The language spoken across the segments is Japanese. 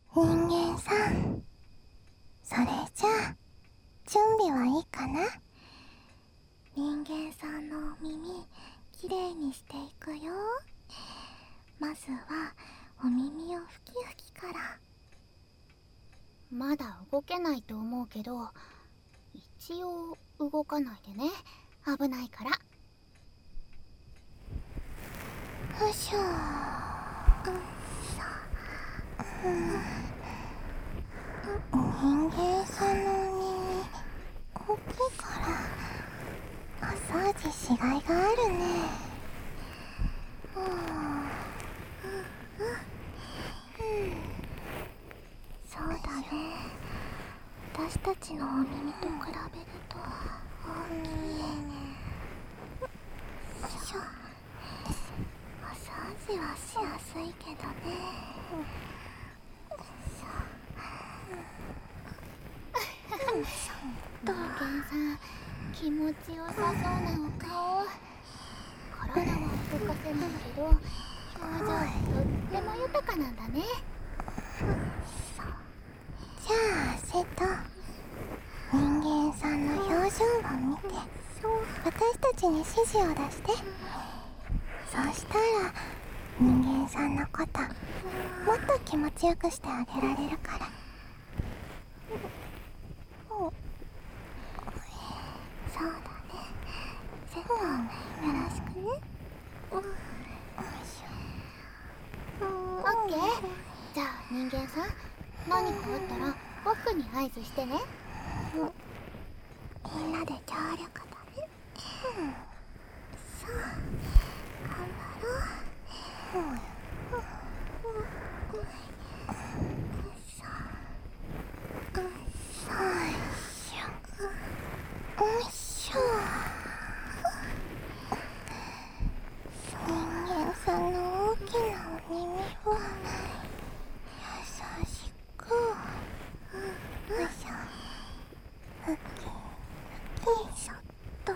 人間さん、それじゃあ準備はいいかな。人間さんのお耳きれいにしていくよ。まずはお耳をふきふきから。 まだ動けないと思うけど、一応動かないでね、危ないから。 よいしょ。人間さんのお耳大きいからお掃除しがいがあるね。そうだね。私たちのお耳と比べると大きい。よいしょ。お掃除はしやすいけどね。 人間さん、気持ちよさそうなお顔。体は動かせないけど、表情はとっても豊かなんだね。 じゃあセト、人間さんの表情を見て私たちに指示を出して。そうしたら人間さんのこともっと気持ちよくしてあげられるから。そうだね。セト、よろしくね。 オッケー。じゃあ人間さん、何かあったら僕に合図してね。 みんなで協力だね。そう、頑張ろう。よいしょ。人間さんの大きなお耳を優しく。よいしょ。ふきふきそっと。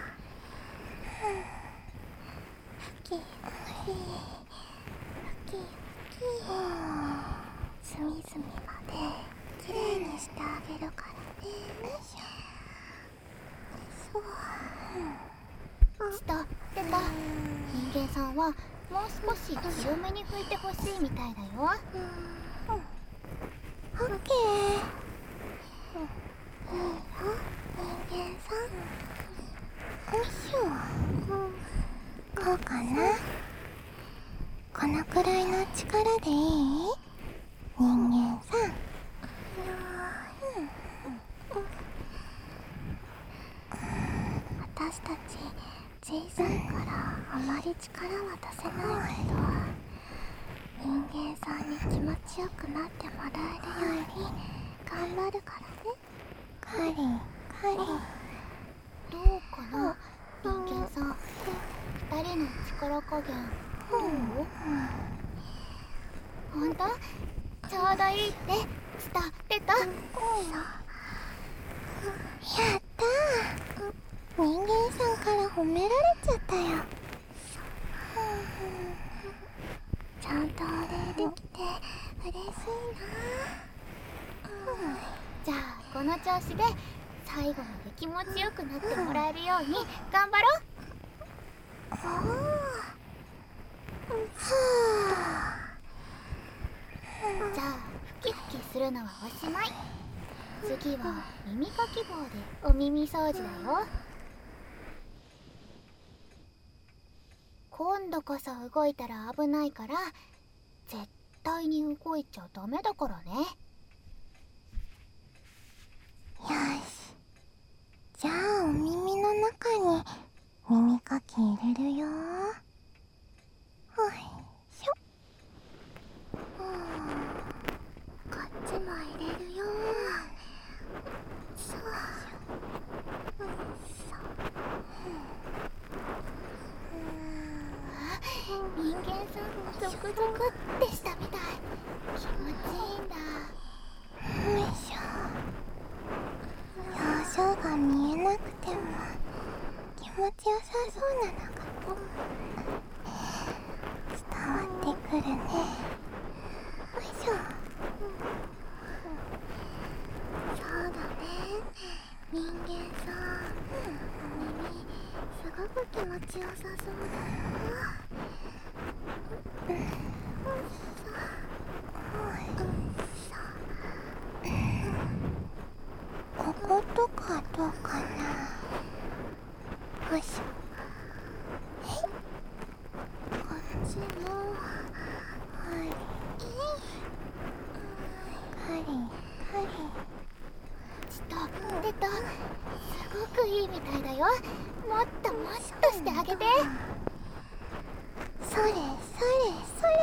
ふきふきふきふき。隅々まできれいにしてあげるからね。 した出た。人間さんはもう少し強めに拭いてほしいみたいだよ。 オッケー。いいよ、人間さん。よいしょ。こうかな。このくらいの力でいい？人間さん。私たち小さいからあまり力は出せないけど、人間さんに気持ちよくなってもらえるように頑張るからね。カリカリ。 どうかな、人間さん。二人の力加減どう？ほんと？ちょうどいいって伝えた。 やったー。人間さんから褒められちゃったよ。ちゃんとお礼できて嬉しいな。 じゃあこの調子で最後まで気持ちよくなってもらえるように頑張ろう。じゃあふきふきするのはおしまい。次は耳かき棒でお耳掃除だよ。今度こそ動いたら危ないから、絶対に動いちゃダメだからね。 よし。じゃあお耳の中に耳かき入れるよ。ほいしょ。こっちも入れるよ。そう。 人間さんゾクゾクってしたみたい。気持ちいいんだ。 さそうだよ。 こことかどうかな。よいしょ。こっちもはいカリカリ。 ちょっとテト、すごくいいみたいだよ。もっともっとしてあげて。 それそれそれ。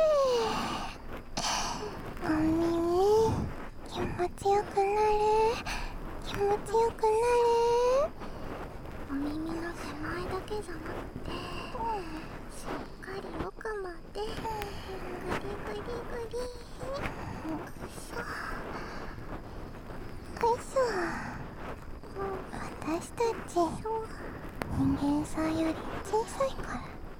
お耳気持ちよくなる。気持ちよくなる。 お耳の手前だけじゃなくて、しっかり奥までグリグリグリ。 よいしょ。私たち人間さんより小さいから。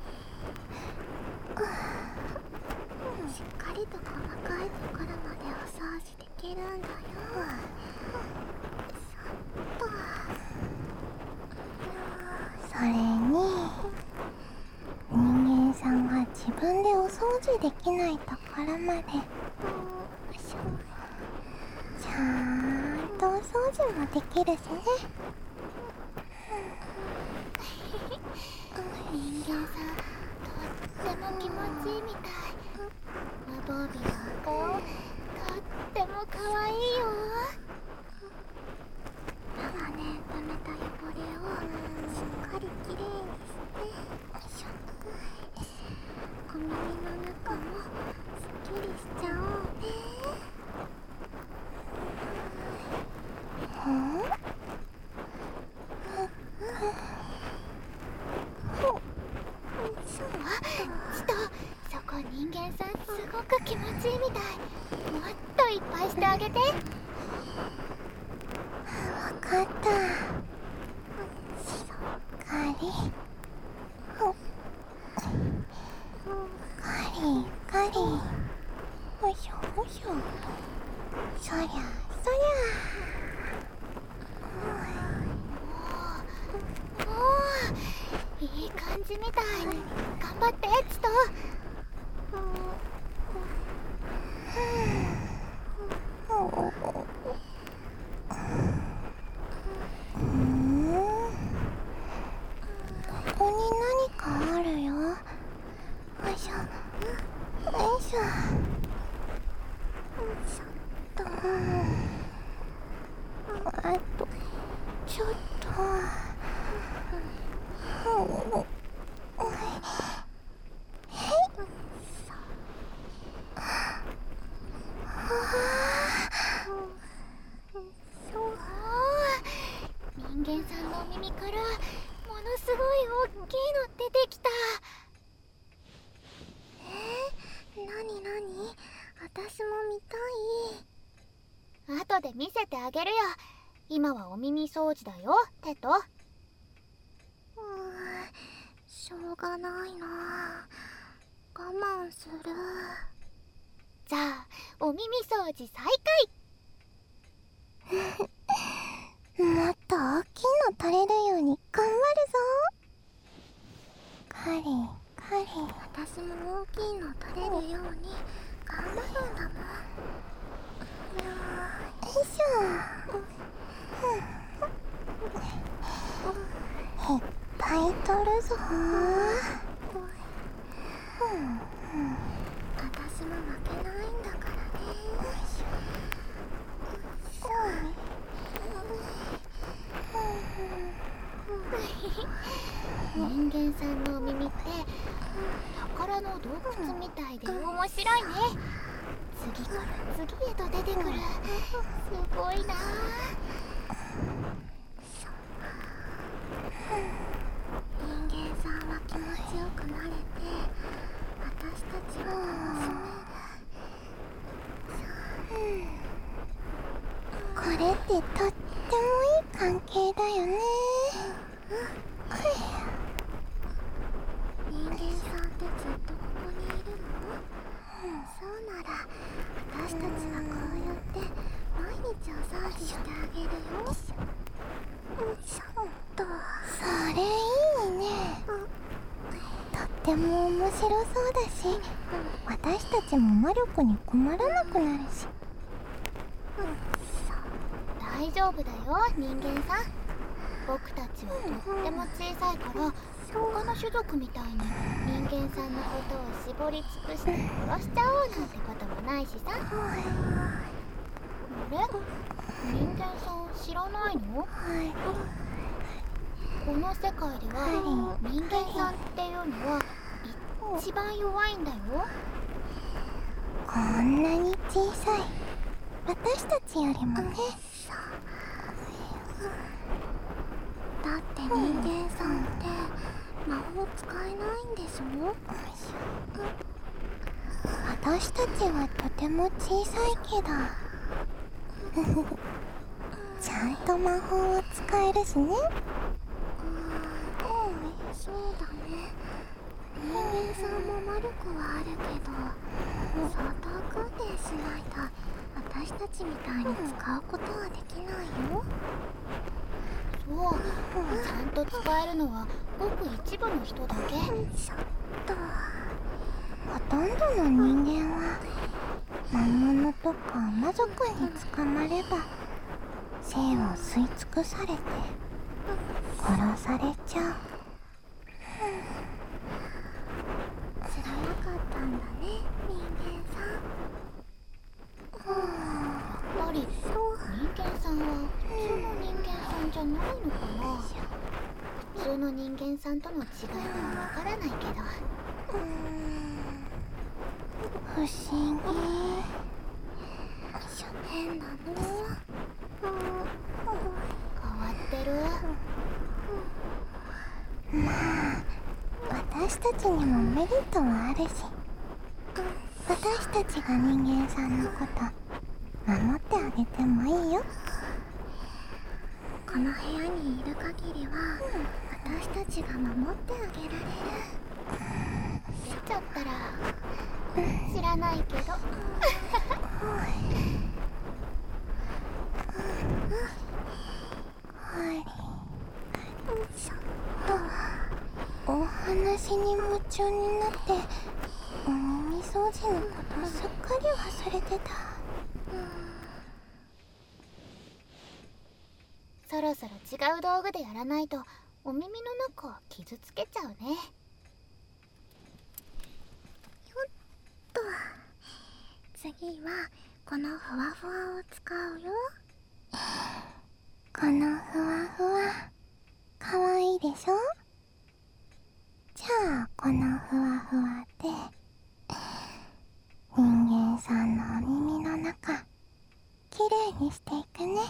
しっかりと細かいところまでお掃除できるんだよ。 それに人間さんが自分でお掃除できないところまでちゃんとお掃除もできるしね。 人間さん、とっても気持ちいいみたい。無防備なお顔、とっても可愛いよ。長年溜めた汚れをしっかりきれいにして、お耳の中もすっきりしちゃおうね。ちょっとそこ人間さんすごく気持ちいいみたい。もっといっぱいしてあげて。 わかった。カリカリよいしょよいしょ。そりゃそりゃ。 おー、いい感じみたい。頑張ってちと。 ここに何かあるよ。よいしょよいしょ。あとちょっと。 人間さんのお耳からものすごい大きいの出てきた。なになに、私も見たい。後で見せてあげるよ。今はお耳掃除だよ、テト。しょうがないな。我慢する。じゃあお耳掃除再開。 もっと大きいの取れるように頑張るぞ。カリカリ。 私も大きいの取れるように頑張るんだもん。 よいしょ。いっぱい取るぞ。 私も負けないんだからね。人間さんのお耳って宝の洞窟みたいで面白いね。次から次へと出てくる。すごいな。人間さんは気持ちよくなれて、私たちは楽しめる。 これってとってもいい関係だよね。 人間さんってずっとここにいるの？そうなら私たちはこうやって毎日お掃除してあげるよ。ちょっとそれいいね。 ても面白そうだし、私たちも魔力に困らなくなるし。 大丈夫だよ人間さん。僕たちはとっても小さいから他の種族みたいに人間さんのことを絞り尽くして殺しちゃおうなんてこともないしさ。あれ、人間さん知らないの？この世界では人間さんっていうのは一番弱いんだよ。 こんなに小さい私たちよりもね。 だって人間さんって魔法使えないんでしょ？ 私たちはとても小さいけどちゃんと魔法を使えるしね。 そうだね。人間さんも魔力はあるけど相当訓練しないと私たちみたいに使うことはできないよ。そう、ちゃんと使えるのはごく一部の人だけ。ちょっとほとんどの人間は魔物とか魔族に捕まれば生を吸い尽くされて殺されちゃう。 知らなかったんだね人間さん。やっぱり人間さんは普通の人間さんじゃないのかな。普通の人間さんとの違いはわからないけど。 不思議。 変なの。変わってる。 まあ私たちにもメリットはあるし、私たちが人間さんのこと守ってあげてもいいよ。 この部屋にいる限りは私たちが守ってあげられる。出ちゃったら知らないけどお話に夢中になってお耳掃除のことすっかり忘れてた。 そろそろ違う道具でやらないとお耳の中を傷つけちゃうね。よっと、次はこのふわふわを使うよ。 このふわふわかわいいでしょ。じゃあこのふわふわで人間さんのお耳の中きれいにしていくね。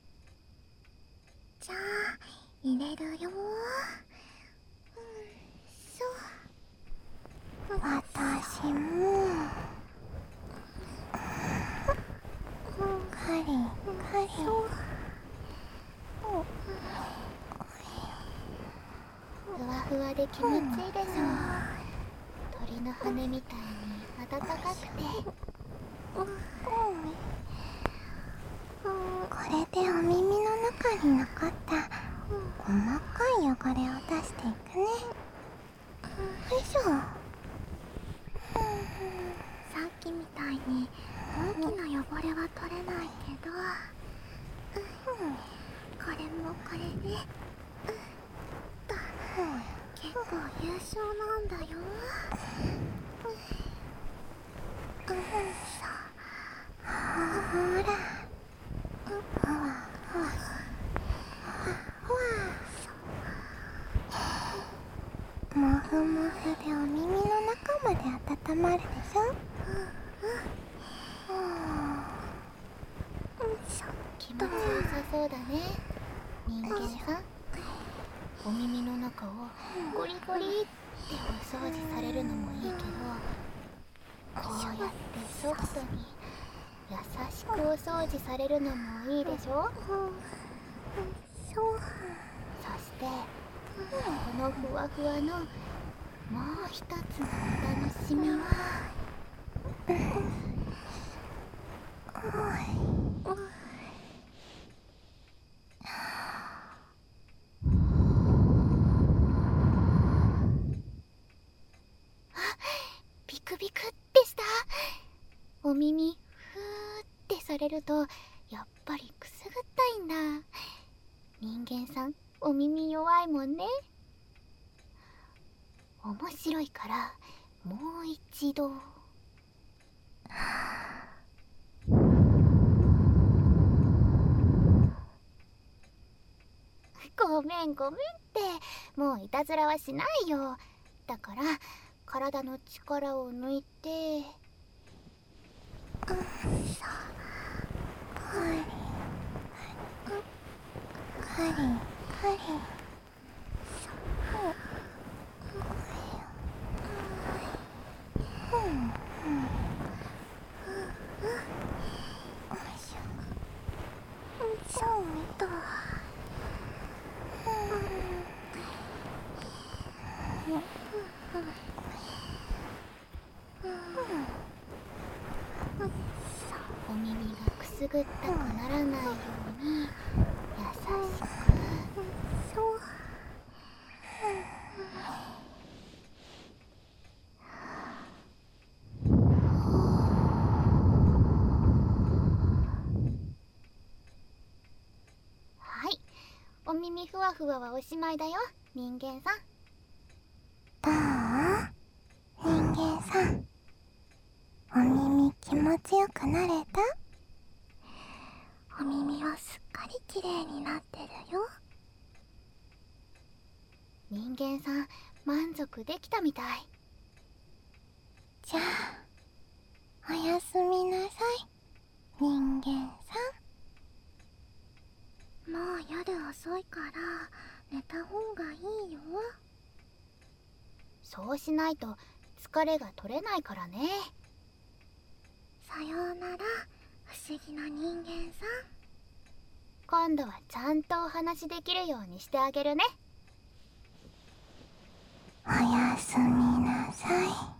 じゃあ入れるよ。 私もカリカリ。 ふわふわで気持ちいいでしょ。鳥の羽みたいに暖かくて。 これでお耳の中に残った細かい汚れを出していくね。よいしょ。 さっきみたいに大きな汚れは取れないけど、これもこれで結構優秀なんだよ。 ほらふわふわふわ。もふもふでお耳の中まで温まるでしょ。 気持ちよさそうだね人間さん。お耳の中をゴリゴリってお掃除されるのもいいけど、こうやってソフトに優しくお掃除されるのもいいでしょ。そしてこのふわふわのもう一つのお楽しみはお耳ふーってされるとやっぱりくすぐったいんだ。人間さんお耳弱いもんね。面白いからもう一度。ごめんごめんって、もういたずらはしないよ。だから体の力を抜いて。 カリカリカリお耳がくすぐったくならないように優しく。はい、お耳ふわふわはおしまいだよ、人間さん。 どう？人間さん、お耳気持ちよくなれた？ お耳はすっかり綺麗になってるよ。人間さん満足できたみたい。 じゃあおやすみなさい、人間さん。もう夜遅いから寝た方がいいよ。そうしないと疲れが取れないからね。さようなら不思議な人間さん。今度はちゃんとお話できるようにしてあげるね。 おやすみなさい。